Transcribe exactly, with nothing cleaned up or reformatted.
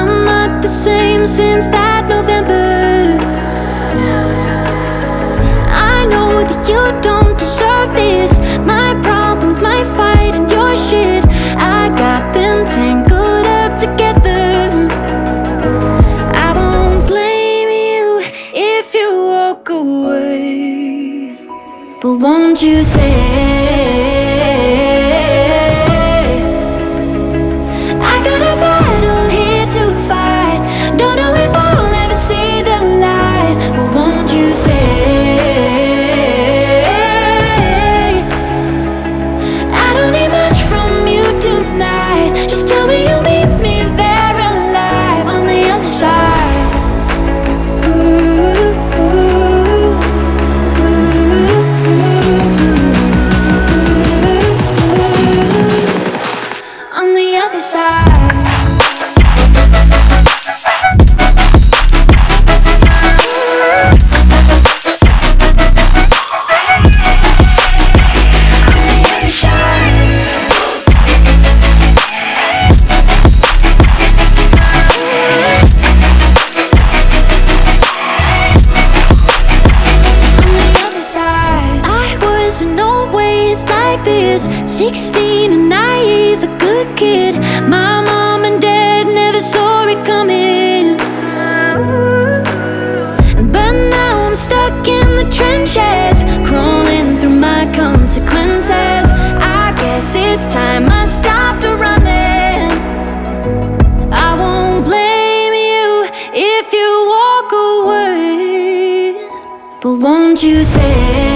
I'm not the same since that November. I know that you don't deserve this. My problems, my fight, and your shit, I got them tangled up together. I won't blame you if you walk away, but won't you stay? I got a battle here to fight. Don't know if I'll ever see the light, but won't you stay? I don't need much from you tonight. Just tell me you'll meet me there alive on the other side. Ooh, ooh, ooh, ooh, on the other side. Sixteen, a naive, a good kid. My mom and dad never saw it coming, but now I'm stuck in the trenches, crawling through my consequences. I guess it's time I stopped running. I won't blame you if you walk away, but won't you stay?